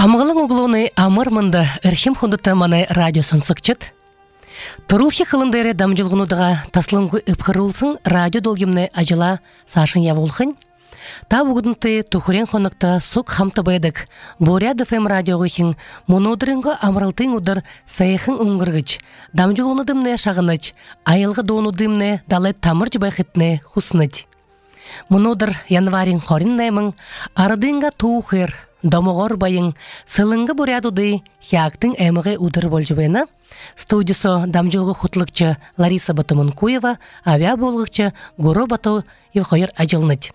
Амғылың ұғылуыны амыр мұнда әрхем құндыта маны радио сонсықчыт. Тұрылхи қылындары дамжылғынудыға таслыңғы үпқырылсын радио долгемні ажыла сашын явулхын. Та бұғыдынты тұхырен қонықта сұқ хамты байдық. Боряд FM радиоғыхын мұнудырынғы амырылтын ұдар сайықын ұңғырғыч. Дамжылғынудымны шағыныч, айылғы доғынудымны далы тамырж байхетне хусыныч. Мұнудыр январин хорин наймың, арыдыңға туғыр, домоғыр байың, сылыңғы борядуды хяктың әміғі ұдыр болжыбайны. Студисо дамжылғы құтлықчы Лариса Батымынкуева, авиа болғықчы Гуро Бату евқойыр ажылныд.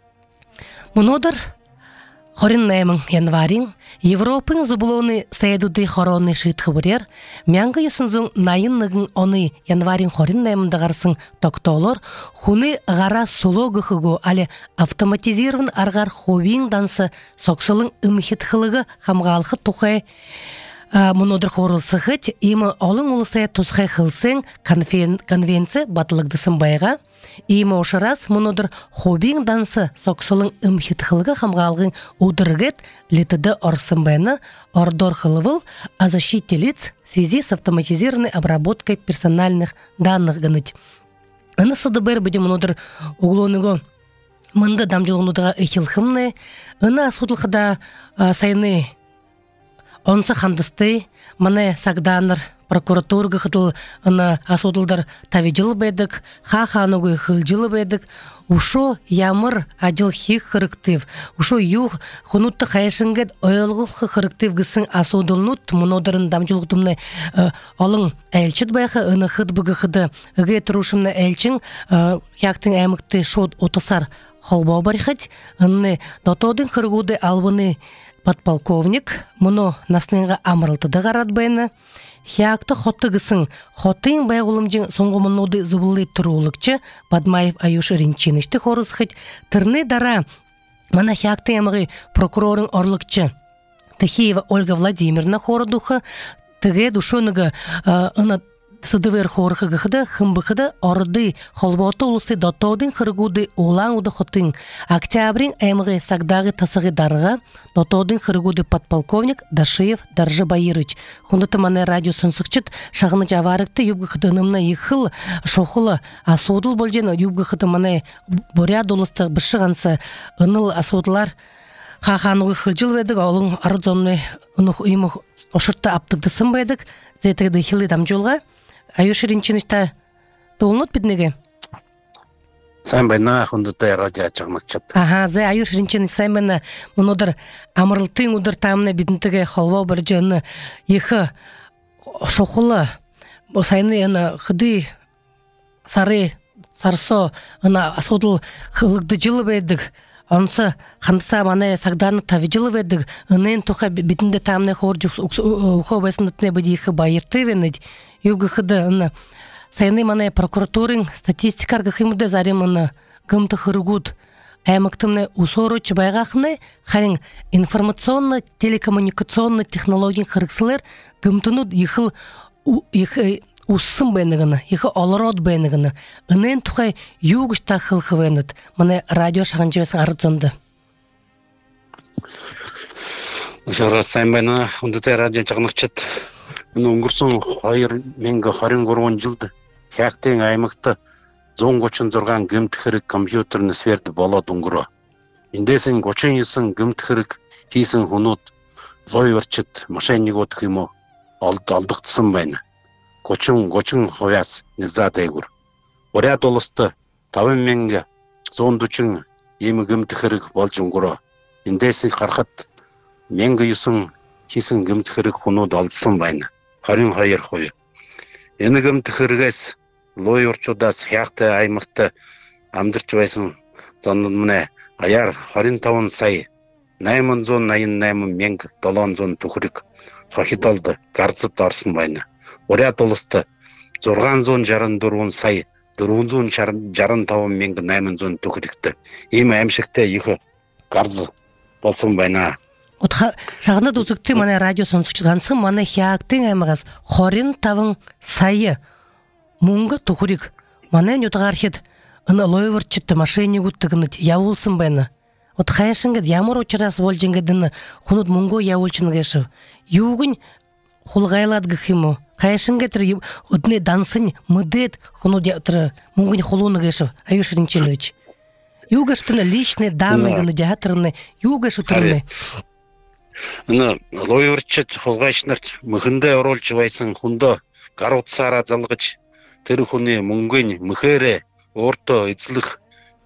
Мұнудыр хорин наймың январин, Европың зубулуны сайдуды хороны шыйтқы бұрер, мәңгі юсынзың найыннығын оны январин хорин наймындағарсың тоқтолыр, хуны ғара сулогықығу алі автоматизирован арғар ховин дансы соқсылың үмхетхылығы хамғалқы тұқай мұнудыр қорылсығыт, имі олың ұлысай тұсқай қылсың конвенция батылығдысын байға, имі ошырас мұнудыр хобин дансы соқсылың үмхетхылығы хамғалғын удырғыт летіді орсын байны ордор хылывыл о защите лиц в связи с автоматизированной обработкой персональных данных гыныть. Аны сыды бір бөде мұнудыр ұғылуынығы мұнды дамжылғынудыға эхилхымны, аны асудылқыда сайыны онсы хандысты, маны сагданыр прокуратурғы қытыл аны асудылдар тавиджылы бәдік, ха-хануғы хылжылы бәдік, ушо ямыр ажыл хик хырықтив, ушо юх хунутты қайшынгет ойылғылқы хырықтив гісін асудылнут, мұнодырын дамжылғытымны олың әлчіт байқы, аны хыд бұғы хыды, үге тұрушымны әлчің, яқтың әмікті шод отысар холбау барихать, аны дотодың хырғуды албыны подполковник, мұны насныңға амырылтыды ғарад байны, хяқты хоттығысын, хоттың байғылымжың соңғы мұнуды зұбылы тұрулықчы Бадмаев Аюш Ринчинішті хорысхыт, тұрны дара, мана хяқты әміғі прокурорын орлықчы Тахиева Ольга Владимировна хорыдуқы, тіге душоныға сыдывер хорықығыды, хымбықыды орды холботы ұлысы дотодың қырғуды олаң ұды хотың. Октябрин әміғі сағдағы тасығы дарға дотодың қырғуды подполковник Дашиев Даржы Байырыч. Құндыты маны радио сонсықчыт шағыны жаварықты юбғықыдынымны ехыл шоқылы асудыл болжен юбғықыды маны боря долысты бішіғансы ұныл асудылар қағанығы қылжыл ведік, олың арыдзомны ұйымы ошыртты аптығдысын байдық, зәйтігді хилы дамжолға. Аюш Ринчинішті толынут біднеге? Сайн байна, хүндітай радио чағнақчат. Зай Аюш Ринчиніш сайн байна. Мұнудыр амырылтың ұдыр тамына бідінтіге холва бір жөні ехі шоқылы сайны қыды сары сарсо асудыл қылықты жылы бәйдік. Онсы қандыса маны сағданы тавиджылы бәдік. Үнен тұқа бітінде тамына қор жүкс ұқы байсындытыне бәді ехі байырты венед. Юғы қыды сайны маны прокуратурын статистикарға қимырды зарим гымты қырғуд. Әміктімні ұсору чыбайғақыны қайын информационно-телекоммуникационно технологиян қырықсылар гымтыnud ехіл ұсын бәнігіні, ехі олырод бәнігіні. Үнен тұқай юғышта қылқы бәнід. Маны радио шағын жевесін арыдзонды. Шағырас сайн байна, хүндітай радио чағнақчат. Үнгірсің қайыр менгі қарин көрген жылды. Хяқтен аймақты зон көчін тұрған гімтіхірік компьютерні сверді болады үнгірі. Индесің көчін есің гімтіхірік кейсің хұнуд, лой варчыт, мошенник отқымы алдықтысын байна. Көчін хойас низа дайгур. Оря долысты тавын менге зондучың емі гімтіхірік болжын күрі. Индесің қарқат менгі есің кейсің гімтіхірік хұнуд алдысын байна. Харин хайыр хойы. Ені гімтіхіргес лой орчудас хяқты аймақты амдырчы байсын зонын мұне аяр харин тавын сай. Наймын зон наймын менгі долан зон түхірік хохит алды гарцыт арсын байна. Оря толысты зорған зон жарын дұруын сай, дұруын зон жарын тавын менгі наймын зон түхірікті. Емі әмшікті ехі гарзы болсын байна. Шағында дұзықты маны радио сонсықчығансы маны хяқтың әміғаз хорин тавын сайы мұңғы тұқырик. Маны нөтіғар хет лойварчытты машине гуттығыны явулсын бәні. Вот хайшынгет ямар учрас болжингедин хунут мунго явулчынгешев. Югын хулгайлад гхимо. Хайшынгетр одне дансынь мыдет хунут ятр мунгын хулунгешев. Аюш Ринчинович. Югаштыны личные данные гны жагатрыны югашутрыны. Лойурчет хулгайшнарт мыхынды оролчубайсың хунда гарут сара залгыч тыры хуны мунгын мыхере орто ицлых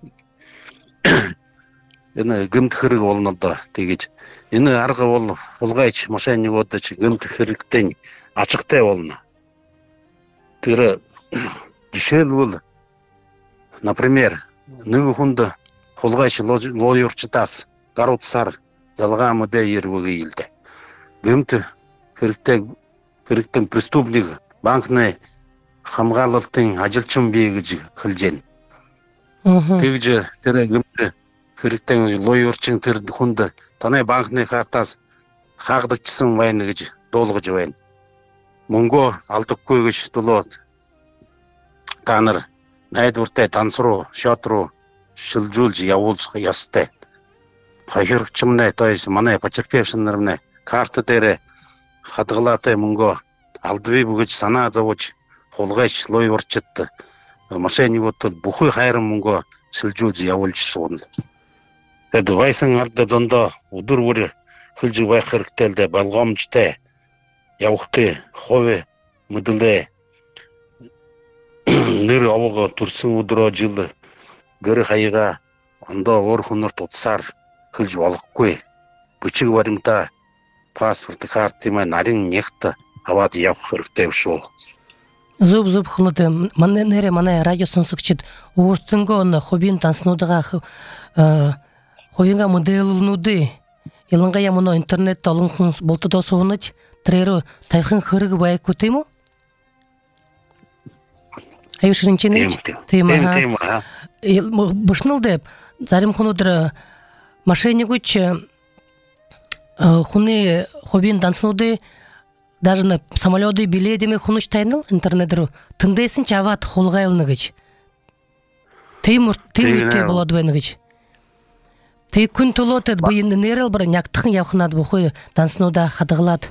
гымт хырыг болнолдо тэгэж энэ арга бол хулгайч мошенникууд ч гымт хэрэгтэн ачыктай болно. Тэр жишээлбэл например нэг хүнд хулгайч лоёрчтаас гарууд сар залгаа мөдө ирвэгээ илдэ. Гэмт хэрэгтэн преступник банкны хамгаалалтын ажилчин бий гэж хэлжээ. Тэгж тэр гэмт хэрэгтэн лоёрчин тэр хүнд таны банкны картаас хаагдагчсан байна гэж дуулгаж байна. Мөнгө алдаггүй гэж дулаад та нар найдвартай данс руу, шот руу шилжүүлж явуулах ёстой. Хохирогчмнэ то есть манай потерпевшиннэрнэ карта дээр хадгалаатай мөнгө алдвий бүгэж санаа зовж хулгайч лоёрчт мошенникууд бүхий хайран мөнгө шилжүүлж явуулж суuna. Тэгэд вайсан ард зондоо өдөр бүр хөлж байх хэрэгтэй л дээ болгоомжтой явахтай ховь мэдлээ нэр авгаа төрсөн өдрөө жил гэр хаяга ондоо өөр хүнээр тутсаар хөлж болохгүй. Бүчиг баримтаа паспорт карт юм нарийн нягт аваад явах хэрэгтэй шүү. Зүб хонод манай радио сонсогчид өөртөнгөө хоббин данснуудаа ховинга моделнуудыг ялангуяа манай интернет олон хүн болтодоо суунаж тэрээр тавихын хэрэг байхгүй тийм үү? Аюш Ринчинович тийм аа. Бушнулдэ зарим хүнөдөр мошенникуч хуны хоббин данснуудыг даже на самолеты билетами хунуч тайнал интернетер тындайсын чават хулгайлны гэж. Тийм болоод байна гэж. Тэг күн толотод bu енді нэрэл бір нягтахын явхнад бухой данснуда хадгалаад.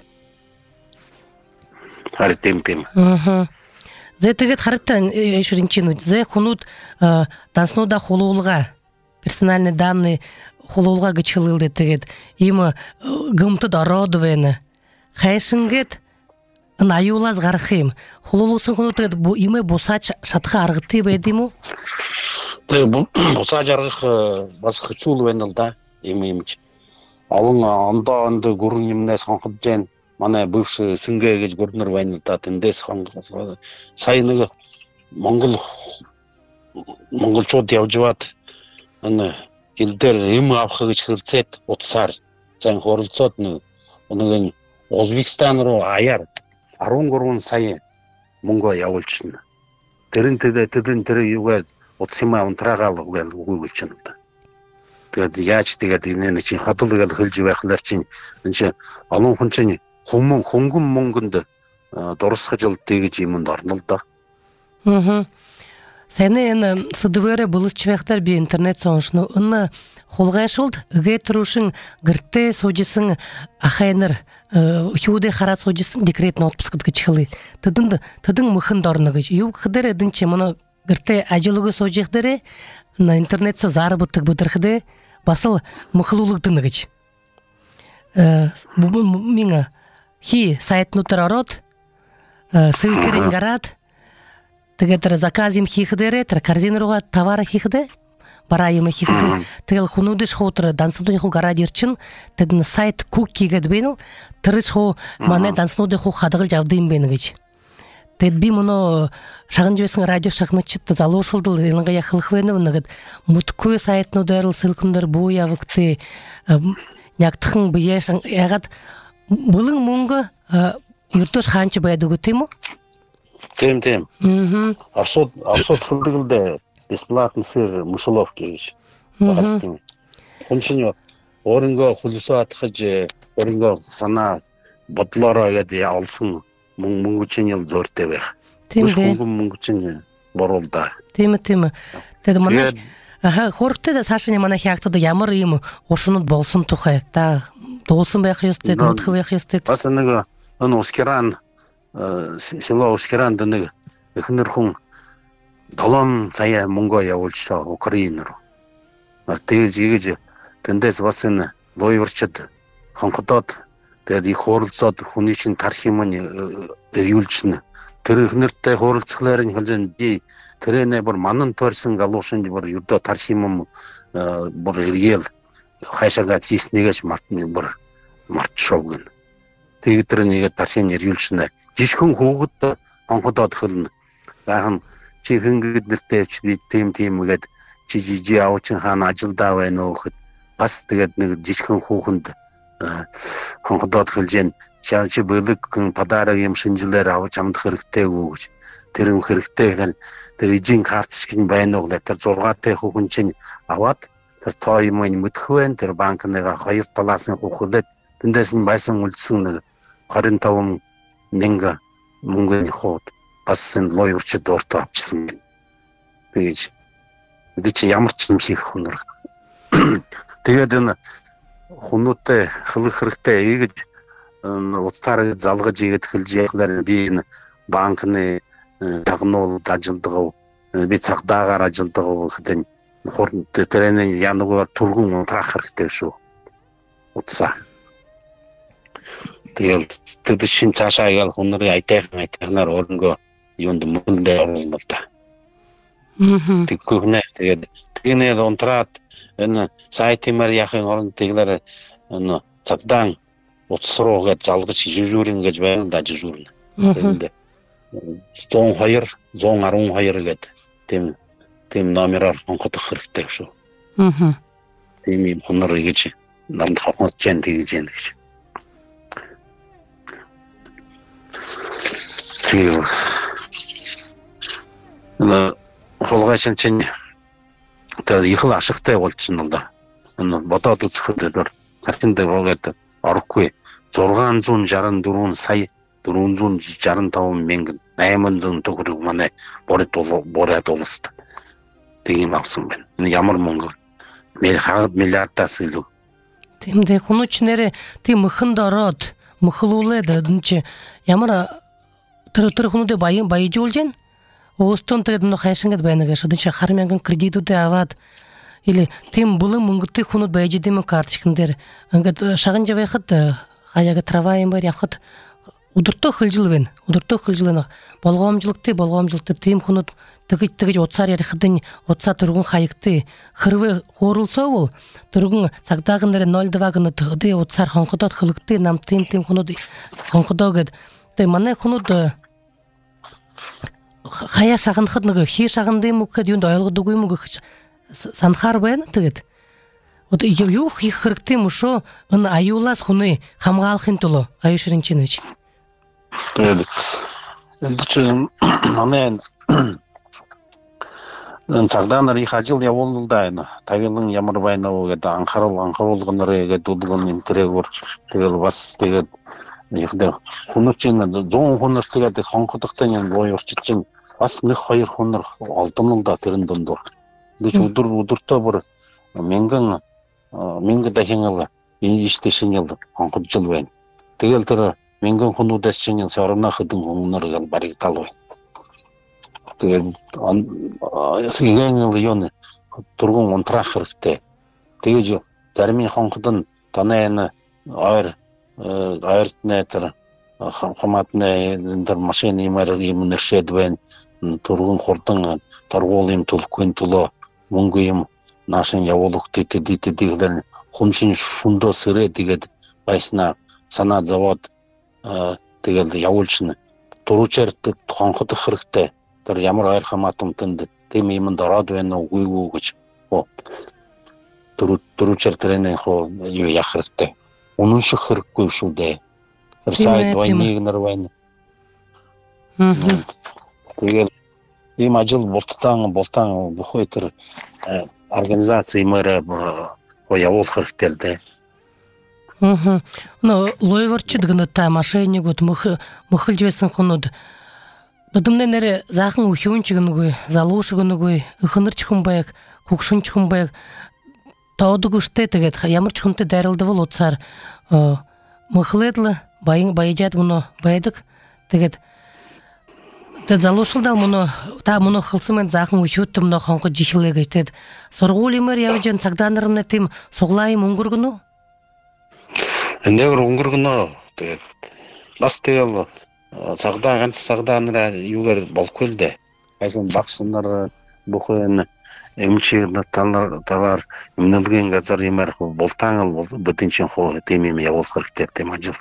Харитим. Зэ тэгээд харитан Ишринчин зэ хунууд данснуда хулуулга персональные данные хулуулга гэж хэлэлдэ тэгээд им гымтад ороод байна. Хайшингет аюулаас гарах юм. Хулуулсан хүнүүтэд имэ бусаач шатха аргати байд юм уу? Тэг бусааж аргах бас хэцүү байна л да. Имж. Олон ондоонд гүрэн юмнаас хонхож जैन манай бывший сэнгэ гэж гүрнэр байна л да. Тэндээс хонхол сая нэг монголчууд явжваад энэ ил дээр юм авах гэж хэлцээд утсаар зан хоролцоод нэг Узбекистан руу аяар 13 сая мөнгө явуулчихна. Тэр юугаад утсимаа унтраагаал үгүй гэлчихнэ л да. Тэгээд яаж энэ чинь хадвал гэж хэлж байхлаар чинь энэ чинь олон хүн чинь хөнгөн мөнгөнд дурсгаж илтээ гэж юмд орно л да. Сәне энэ сүдвэрэ булыч байхтар би интернет соншно. Энэ хулгайшулд гэтрушин гэртээ суужсэн ахайнар хүүдэ хараад суужсэн декретный отпускд гэж хэлээ. Тэдэн мөхөнд орно гэж. Юу гэхээр эдэн чи манай гэртээ ажилгүй суужих дээрээ на интернет со заработок бүдэрхдээ басал мөхлүүлэгдэн гэж. Минь хи сайтнуудаар ороод ссылкэрийг гараад тэгээд заказ юм хийх дээрээ тэр корзин руугаа товар хийх дээ бараа юм хийх дээ тэгэл хүнүүдш хуутар данснуудын хуу гараад ирчин тэд сайт куки гэдэг бэнэ тэрс хуу манай данснуудын хуу хадгалж авд юм бэ гэж тэгэд би мөнө шагнаж байсан радио шахначд залуушулдал ялангуяа хэлэх байна нэгэд мөтггүй сайтнуудаар л ссылкэнээр буу явагтээ нягтхан биеэс ягаад булан мөнгө ердөөс хаанч байдаг тийм үү? Тийм. Арсууд хэлдэг л дээ бесплатный сыр мышеловки гэж. Багттийм. Хүн чинь өөрөнгөө хөлсөө атгаж өөрөнгөө санаа бодлороо гэдэг олсон мөнгө чинь л зөртэй байх. Тийм дээ. Мөнгө чинь боруулда. Тийм. Тэгээд манай Хоркты да Сашыне мана хяктыды ямар им ошунут болсун тухай. Та долсын бэх ёстет, мутхы бэх ёстет. Басыныгы Ускеран село Ускеран дыны ихнерхун долом цая Монголия ольчта Украинару. Артез егеже тэндес басыны лойварчыд хонхотот тэгээд их хоролцоод хүн чинь тархимын юулчна тэр ихнэртэй хоролцглаар нь хэлэн би тэрэнэ бүр манан төрсөн галуушин бүр юдо тархимын бүр эргэл хайшагаад хийснэгэж мартшовгэн тэгээд тэр нэгэ тархин юулчна жишхэн хөөгд хонхотоод хэлнэ заахан чи хингэд нэртэйч би тийм гээд жижи авчин хаана ажилдаа байна уу гэхэд бас тэгээд нэг жижигхэн хүүхэнд хонходоод хэлжэн чи бэлэг подарок юм шинжилээр авч амдах хэрэгтэйгүү гэж тэр юм хэрэгтэй тэр эжийн картч гин байна уу гэдэг тэр 6-тай хүүхэн чинь аваад тэр тоо юм мэдхвэн тэр банкныга 2 талаас нь хүүхэлээд тэндээс нь байсан үлдсэн 25 мянга мөнгөний хот бас энэ лойвчд доорт авчихсан гэж чи ямар ч юм хийх хүнэр тэгээд энэ хүнүүтэй хөлөх хэрэгтэй ийгэж утсаар залгаж ийгэд хэлж яхлаар би энэ банкны тагнуулд ажилддаг би цагдаагаар ажилддаг гэхэд хурд тэрэн янугаар тургун унтраах хэрэгтэй шүү утсаа тэгээд тэд шин цаашаа ял хүнэрийн айтайхнаар өөрөнгөө юунд мөнгөндөө орно юм бол та тэггүйнэ тэгээд тэний унтраад энэ сайтимар яхын оронд тэглэр энэ цагдаа утас руугаа залгаж жижүүрэн гэж байна да жижүүрэн. Тэгээд 102 112 гэдэг тийм номероор хонхотох хэрэгтэй шүү. Тийм юм хонор гэж нанд хонхот чэн тэгж яана гэж. Тийм. Холгойшин чинь тэгээд их л ашигтай болчихно л да. Энэ бодоод үзэхэд картинд байгаа орохгүй 664 сая 465 мянган 800 төгрөг манай бороод улсад тийм авсан байна. Энэ ямар мөнгө? Миллиардаас илүү. Тиймдээ хүнүчнэрээ тийм мөхөнд ороод мөхлүүлээд энэ чи ямар тэр хүнүүдээ баяжуулж байна? Оостон тэгээд нөх хайшингад байна гэж шодын чи хар мянган кредитүүдээ аваад или тийм булан мөнгөтэй хүнүүд байж идэм карточкан дээр ингээд шаган жавахад хаяга трава юм бай явахад өдөртөө хөлжил байна. Болгоомжлогтой тийм хүнүүд тэгж утсаар ярихад утсаа дөргөн хаягтай хэрвээ хөөрөлсөөвөл дөргөн цагдаагийн дээр 02 гэнэ тэгдээ утсаар хонходоод хөлгтэй нам тийм хүнүүд хонходоо гэд тэг манай хүнүүд хаяа шагнахад нэг хий шагнад юм гэхэд юунд ойлгодгүй юм гэх санахаар байна тэгээд юу хийх хэрэгтэй юм шүү энэ аюулаас хүнээ хамгаалахын тулд аюу ширин чинэж тэгээд энэ чинь манай цагдаа их ажил явуулда байна. Тагилан ямар байна уу гэдэг анхааруулгынараа гэдэг дулгын интерьер тэгэл бас тэгээд хүнүүчийн 100 хүнээр тэгээд хонходохтой юм буюурч чинь бас 1-2 хүнээр олдоно л да тэрэн дундуур. Гэж өдөртөө бүр мянган дахин ийштэй шинэл хонходж л байна. Тэгэл тэр мянган хүнүүдээс чинь сорно хэдэн хүнээр баригдал байна. Тэгээд ясгийн юм тургун унтраах хэрэгтэй. Тэгэж зарим хонход нь танай энэ ойрт нэтер хамаатны энэ машины юм нэршэд байна. Тургун хурдан торгуул юм төлөхгүй тулоо мөнгө юм наашин явуулах тэтэдэлэн хүмшин шундоо сэрэ тэгээд байснаа санаа зовоод тэгэл явуулчихна. Туруучаарт хонходох хэрэгтэй. Тэр ямар ойр хамаатамтанд тийм юмд ороод байна уу үгүй гэж туруучаар тэрний юу яах хэрэгтэй. Унын шиг хэрэггүй шүү дээ. Тэр сайд войныг нар байна. Тэгээд ийм ажил болтон бүхий тэр организацийн мөрө явуулах хэрэгтэй л дээ. Но лойворчд гэнэ та мошенникуд мөхөлж байсан хүнүүд Додымнен эре захын ухиун чыгыныгы, залуу чыгыныгы, ыхыныр чыхынбайык, кукшын чыхынбайык, тауды күште тегет, ямыр чыхынты дәрілді бол отсар, мыхледлы, байыжат мұны байдык, тегет, тед залушылдал мұны, та мұны хылсымен захын ухиутты мұны ханқы жихилеге, тед, сорғулимер явыжен сагданырымны тем соғлайым ұңгыргыну? Энде бір ұңгыргыну, тегет, бас tegel сагданыра югер болкөлде. Айсын бақсынлары бұқын эмчегіні талар имнілген газар емер болтаңыл бүтінчен қоғы темеме яғол қырықтер тема жыл.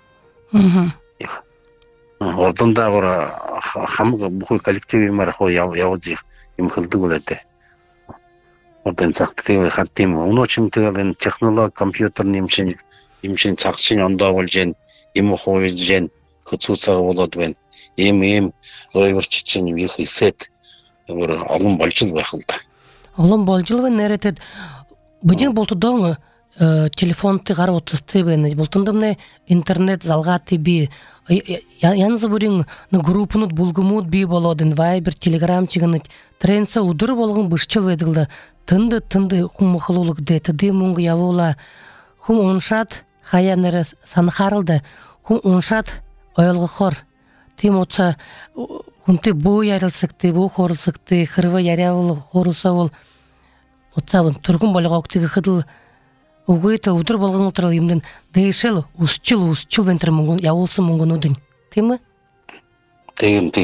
Ордында бір қамығы бұқы коллектив емер қоғы яғылжық емкілді көледі. Ордан сақты tegel қат темі. Оны үшін tegel технолог компьютерін емшен сақшын онда бол жен, емі қойы жен, күтсуцағы болады бен. Ем ойырчычын вихы сет. Бір алым болчыл байқылды. Алым болчыл бен әретет. Бұден болты доңы телефонты ғар отысты бен. Болтында мне интернет залға тебе. Янзы бүрін группынут булгумут бей болодын. Вайбер, телеграм чыгыныт. Тренса удыры болғын бұшчыл веділді. Тынды құмықылулық деті мұңғы явула. Құм оншат хаян әрі санхарылды. Құм оншат ойылғы қор. Тем отса хүнте бой ярылсыкты, бой хорылсыкты, хырвы ярявыл хорылса ол отса тұрғын болыға өктегі қыдыл ұғыйты ұдыр болған ұлтырал емден дейшел ұсчыл вентір мұңын, яулсы мұңын ұдын. Темі? Теген.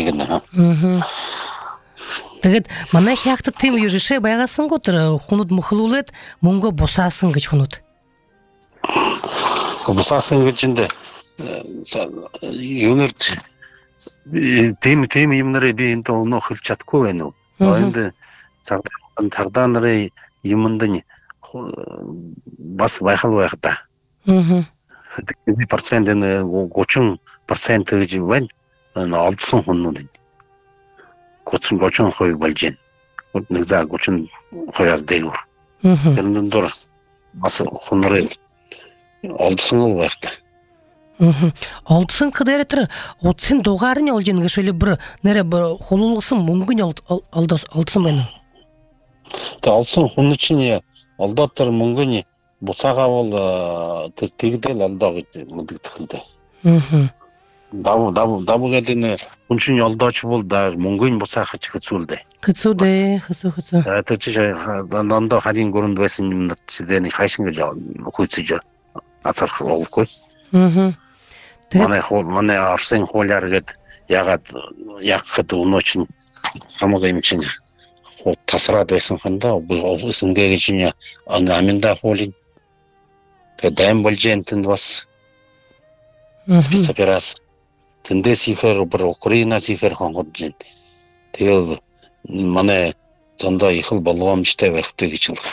Тегет, мана хияқты тем южише байғасын ғотыр, құнуд мұхылулет, мұңға босасын ғыч құнуд. Босасын ғычынды юнырт теми имнары бейінді оны қылчат көйену. Енді тағданыры имындың басы байқал байқыда. 2%-ні 30% жібен алтысын құнну дейді. Көтсін қой бәлжен. Нүгза көтсін қояз дейгір. Елінің дұр басы құныры алтысын ол байқыда. Алтысын қыдары тұры, отсын доғарын ол женгі шөлі бір нәре бір қолулығысын мүмкін алтысын бәйні? Алтысын құны үшіне алдаттыр мүмкін бұсаға ол тегідел алдағы мүдік тұқылды. Дабы кәдені үшіне алдачы бол да мүмкін бұсаға қытсулды. Қытсулды. Түрчі жай, анда қарин көрінді бәсін мүндік қайшынға көйтсі жа ацарқы олып қой. Мане арсын қоляргет яғат яққыт ұлын үшін қамыға емчен тасырады өсін қанда, бұл үсінге кечіне аминда қолин. Дайым бол жен тінді бас спецоперация. Тінде сихер, бір Украина сихер қаңғыд жен. Tegel мане сонда ихыл болуам іште вәқті кечілді.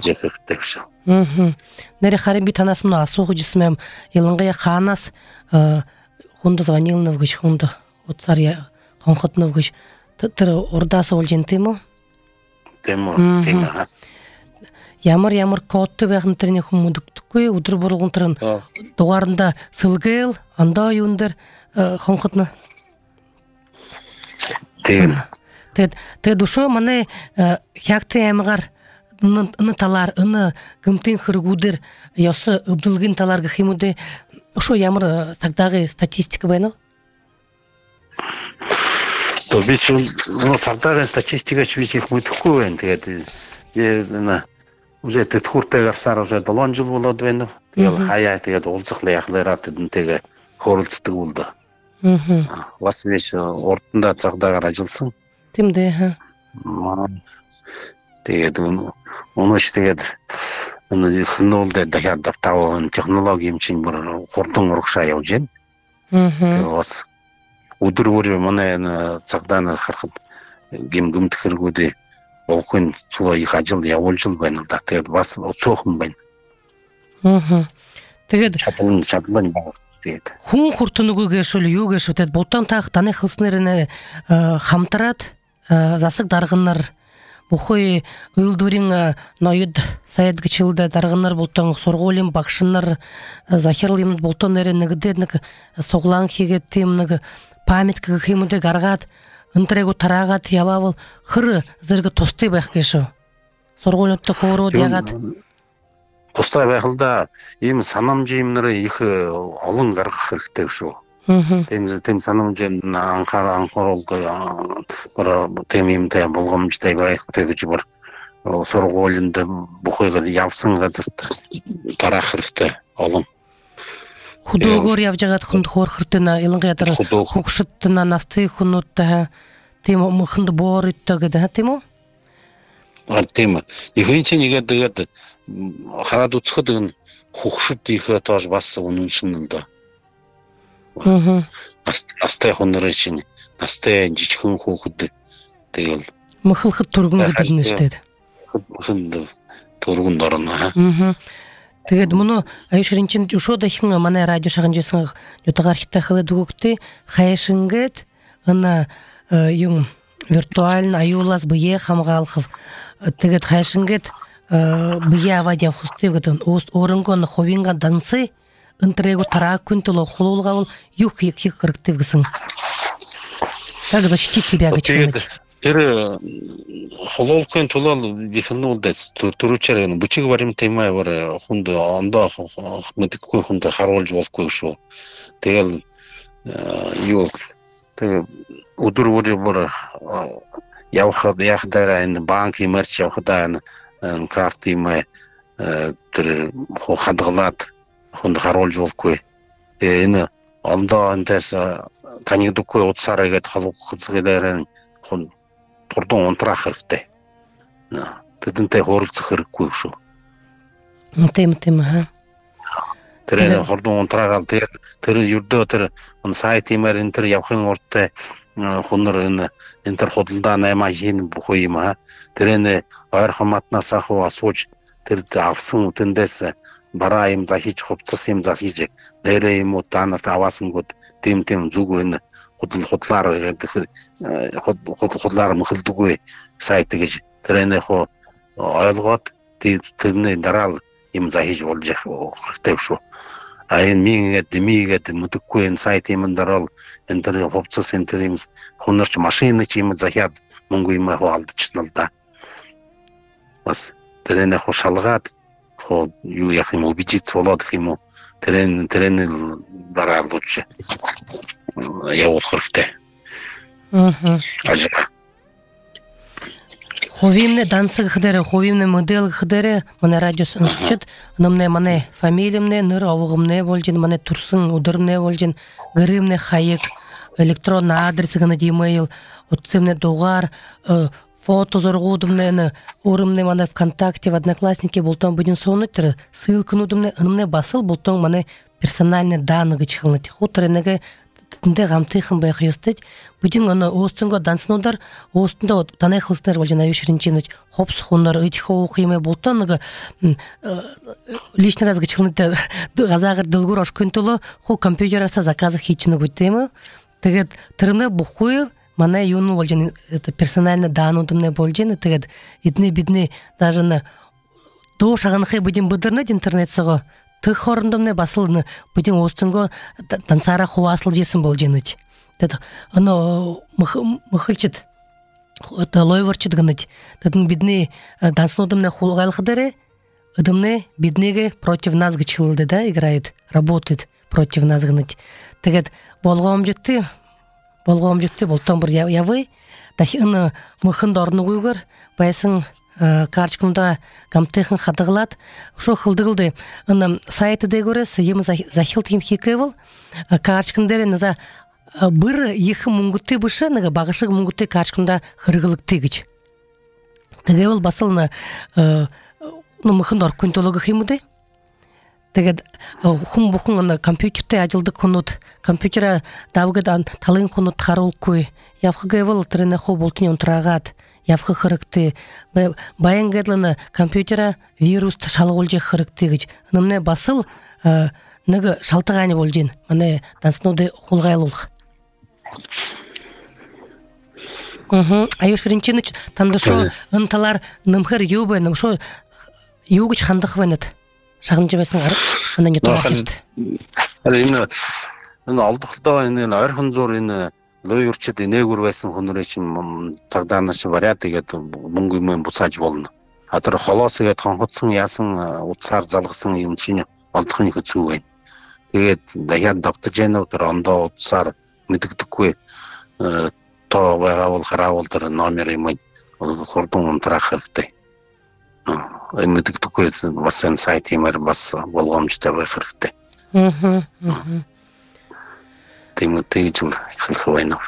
Нәре харин би танасымна асуғы жисмем еліңғая қанас хунды звонилны вгыш хунды отсар қонқытны вгыш тыр ордасы ол жен тему? Тему. Ямыр кодты бәғын түріне хумудықтықы ұдыр бұрылғын түрін доғарында сылғыл, анда юндыр қонқытны? Тед ұшы маны хяқты әміғар ыны талар, ыны гымтын хыргудыр, ясы ыбдылгын таларғы химуды, ошо ямыр сагдағы статистика байны? Бич, сагдағы статистика чвичек мытықу бән, уже тетхуртегар сар уже долон жыл болады бән, хая тегеді олзықлы яқлар атыдың теге хорылцыды болды. Васы беш ортында сагдағар ажылсын. Тимде, Тэгээд оны тэгээд хнолд дахад таван технологи юмчин бүр хурдан урагшаа явж байна. Тэгээд бас өдөр бүр манай цагдаан харахад гимгэмт хэрэгүүдээ олхын цоо их ажил явуулж байна л да. Тэгээд бас цоохон байна. Тэгээд чадлан баг. Тэгээд хүн хуртнугүйгээ шөл юу гэж үтэд бутан таах таны хылснэрнэ хамтраад засаг дарганнар Бухой ылдурин ноюд сайд гчилда дарганнар бултан соргулим бакшыннар захирлым бултан эренегденек соглан хигеттимнег памятка химуде гаргат ынтырегу тарагат ябавыл хыры зыргы тосты байкешу. Соргонутты хору дягат. Тостай байкылда эми санам жеймнері екі алын гаргы хырыктеу шу. Тем санам жеймн анкаролга темимте болгомжтай байктегичи бар. Сорголунда бухойга явсынга зырт тара хырыкты алын. Худогор явжагат хунд хор хыртына илынгатыр хукшыттына насты хунутта тема мыхынды бор иттагыда тема. Тема. Ихинче неге дегет харадуцхыдын хукшыт ихе тоже басса onun шынында. Настай хоннары için настай жичкин хукуды дегел. Мыхылхы тургун гыдын иштedi. Мыхынды тургундарына. Тэгээд муну айшринчин ушода хин манай радио шагынжесын ютагархта хылы дугукты хайшынгет ана юм виртуально аюлас бие хамгалхов тэгээд хайшынгет бие авадя хустывгытын орынгон ховинга дансы ынтрегу тарак күнтуло хулулгавыл юх юх кырктывгысын. Как защитить себя гычыныть? Тэр хололкын тулал бихнул дэс туручарын бучиг варим темай бар хунд анда мэдгүй хунд харуулж болохгүй шүү. Тэгэл юу тэг өдөр бүр явхадаа энэ банк имерч явхадаа карт имэ тэр хадгалаад хунд харуулж болохгүй. Энэ анда энтэс канигдгүй утсараа гээд холгохзгээрэн хунд турдун унтрах хэрэгтэй. Тэдэнтэй хөрөлцөх хэрэггүй шүү. Тийм аа. Тэр хурдан унтраагаал тэр юрдөө тэр сайтимэр энэ тэр явахын урттай хунар энэ тэр худалдаа 8 хийн бүхий юм аа. Тэр энэ ойрхон матнаас ахуу асууж тэр авсан үтэндээс бараа юм захиж хувцас юм захиж нэрээ юм уу танарт аваасангууд тийм зүг энэ худлаар мөхөлдөггүй сайт гэж тэрнээ хоо ойлгоод тэрний дараа юм захиж болж явах хэрэгтэй шүү. Айн мигээд мэдхгүй энэ сайт юм дараа энэ тэр хувцас энэ тэр юм хунарч машины ч юм захиад мөнгө юм алдчихна л да. Бас тэрнээ хоо шалгаад хоо юу яах юм уу бичиж болоод юм уу тэрний дараа луч явуулах хэрэгтэй. Ажига. Ховимне данцыг хдэрэ, ховимне модель хдэрэ манай радио сонсогчид намне манай фамилиямне нэр авгамне болжин манай турсан өдөрмне болжин гэрэмне хаяг электрон адрес гэнэ имейл утсэмне дугаар фото зоргуудымне урымне манай ВКонтакте в Одноклассники болтон будин сонуттер ссылканудымне анымне басыл болтон манай персональный данные гычхылнат хутренеге тэнде гамтыхын байх ёстой. Будин аны оостонго данснуудар оостондо танай хылснар болж аюу ширинчинэж хопс хунар ичхоох юм болтон нэг личный раз гычхылнат газагар дылгур ошкөнтөлө ху компьютераса заказ хийчихнэ гэдэм. Тэгээд тэрнэ бухуйл манай юуны болж это персональный дануудымне болж ин тэгээд эдний бидний даже доо шаганахы будин bëдэрнэд интернетсого тых хорындымне басылны будин оостонго танцара хувасыл жесэн болж инэж. Тэгээд ано мөхөлчит это лойворчит гэнэж. Тэдэн бидний данснуудымне хулгайлхдэрэ ыдымне биднеге против нас гычхылды да играют, работают против нас гэнэж. Тэгээд болгоомжутты болтон бір явы дахин мөхөнд орнугүйгөр байсан карчкымда гамтыхын хадыглат ошо хылдыгылды аны сайты дегөрес ем захилт ким хикевыл карчкындер наза бир екі мунгутты бышы нага багышык мунгутты карчкымда хыргылыкты гэж тегевыл басылны мөхөнд оркунтологы химуды тэгээд хум бухун аны компьютерте ажылды конут компьютера давгадан талын конут харулкуй явхгевыл трене хо болтын унтрагат явхы хырыкты баянгедлыны компьютера вирус шалгуулжы хырыкты гэж нымне басыл нэг шалтыганы болжин мане данснуды хулгайлуулх аюу ширинчиныч тандышо ынталар нымхыр юбы нымшо югыч хандых венет шагынжы байсан аны не тоохт энэ алдахтаа энэ ойрхон зур энэ лой урчид энэгүр байсан хүнрээ чинь цагдаанач бариа тэгээд мөнгө юм буцааж болно. А тэр холоос гээд хонхотсон яасан утсаар залгасан юм чинь олдохын хэцүү байна. Тэгээд дахиад давтаж яана тэр ондоо утсаар мэддэггүй тоо байгаа бол хараавал тэр номер юм хурдан унтраах хэрэгтэй. Мэддэггүй бас энэ сайт юмар бас болгоомжтой байх хэрэгтэй. Тэгж хэлэх байна.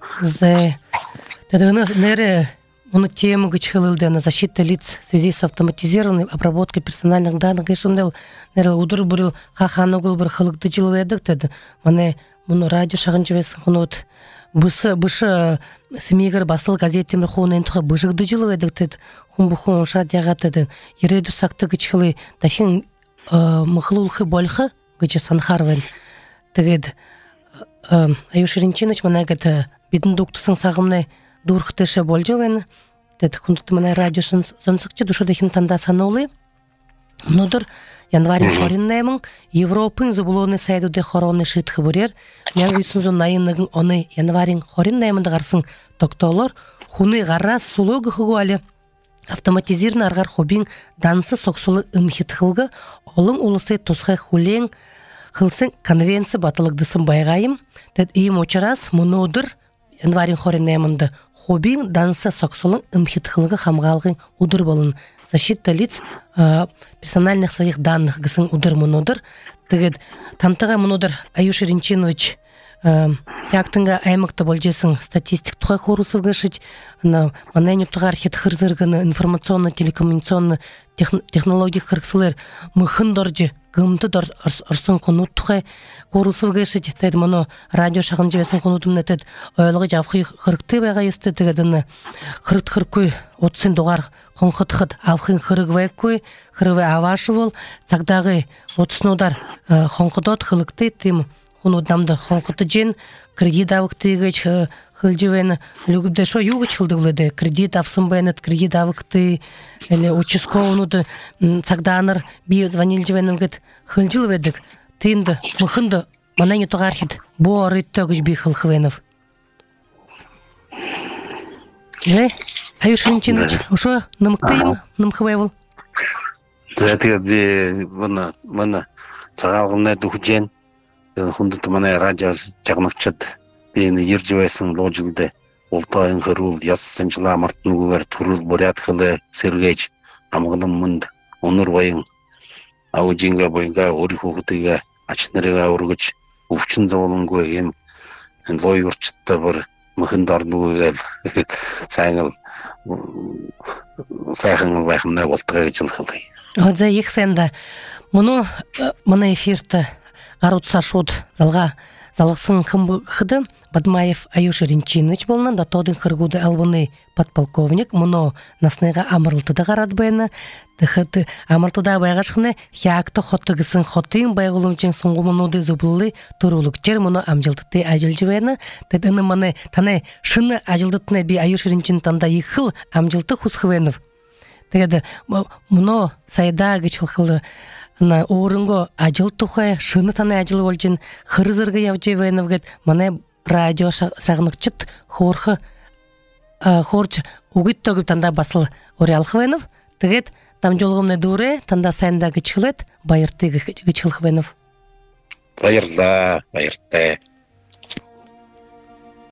Тэгээд нэр тему гычхылылдана защита лиц в связи с автоматизированной обработкой персональных данных гешимдел нэр удур бурил хаханугул бір хылықты жыл ведік деді. Мане мұны радио шағын жевесін құнуыт бұшы семейгер басыл газеттемір хуын энтуға бұжықты жыл ведік деді. Хун бұхун ұшат яғат деді. Ереду сақты гычхылы дахин мұхылулхы больхы гычы санхарвен. Дегед Аюш Иринчинович мана геді бетін дуктысың сағымны дурхтышы болжылын. Деді күндікті мана радиосын сонсықчы душыдахин танда санаулы. Мнодыр январин хориннаймын Европын зубулуны сайдуды хороны шытхы бурер. Мян үйсінзу найынығын оны январин хориннаймынды ғарсын доктолор хуны ғарра сулуғы хыгуалі. Автоматизирны арғар хобин дансы соқсулы үмхетхылғы олың улысы тусхай хулең хылсын конвенция батылыгдысын байғайым. Деді иім очарас мұнодыр январин хориннаймынды хобин дансы соқсулың үмхетхылғы хамғалғын удыр болын. Защита лиц персональных своих данных гысын удыр мұнодыр. Дегед тантыға мұнодыр Аюш Иринчинович яқтынға аймақты болжесің статистик тұға қорусып ғышыч, манайны тұға архет хырзырғыны информационно-телекоммуникационно технология қырқсылар мұхын доржы, ғымды дор ұрсын құнут тұға қорусып ғышыч. Тәді мұны радио шағын жевесін құнутымны тәді ойлығы жавқы қырықты бәға есті дегедіні қырыт-қыркөй отсын доғар қонқыт-қыт авқын қырығвай-көй, қырывай авашы бол, цағдағы отыснудар қонқыдот қылықты тем Хунудамды хонқыты жен, кредит авықтыгыч хылжывайны любде шо югыч хылды влады, кредит авсын байнат, кредит авыкты, или участковынуды цағданыр бей звонилжывайным гет хылжыл ведік. Тыйынды, мұхынды, манайны тоғархид, бо рыттогыч бей хылхывайнов. Аюш Иринчинович, ушо нымықтайым, нымхывайвыл? Зәтігет бе, мұны цағалғынна дұхжен, Хундыты мана радио жағнықчыд бейіні ержівайсын ложилды. Олтайын ғырул, ясысын жыла амартын өгер турул борят қылы сергейч амғылым мұнд. Оныр байын ау жеңге бойынға ори қоғытыға ачынырыға ұрғыч ұфчын заулын көйем лой ұрчытты бір мұхындарын өгел сайғыңыл байқымда олтыға жыл қылды. Одза ексенді мұны мұны эфирті Гарутса шуд залғсын қымбықыды Бадмаев Аюш Иринчинович болынан да тодын қырғуды албыны подполковник мұны наснайға амырылтыды қарады байына. Дықыды амыртыда байғашқыны яқты хоттығысын хоттың байғылымчен соңғы мұнуды зубылы тұрулық жер мұны амжылдықты әжілжі байына. Дәдіні мұны таны шыны әжілдытыны бі Аюш Иринчин танда екіл амжылды құсқы байынып. Дәді мұны сайда ғычылқылы на орынго ажыл тухай шыны таны ажыл болжин хырзыргы явжевайнов гет мана радио шагныкчыт хорхы хорч угит тогып танда басыл орялхвайнов тегет там жолгомны дуре танда сайында гычылет байырты гычылхвайнов байырда